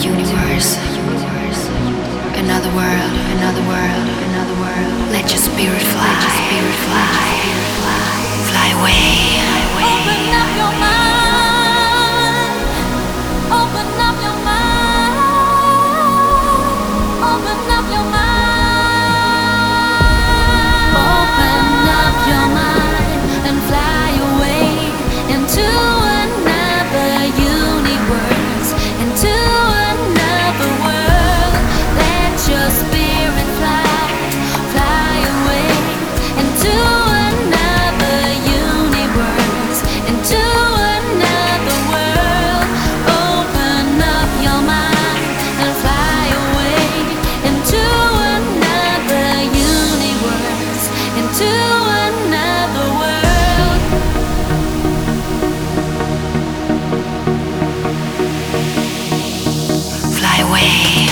universe, another world, another world, another world. Let your spirit fly, let your spirit fly, fly away. Open up your mind, open up your mind, open up your mind, open up your mind and fly away into another universe, into another world. Let your spirit fly, fly away into another universe, into another world. Open up your mind and fly away into another universe, into another world. Fly away.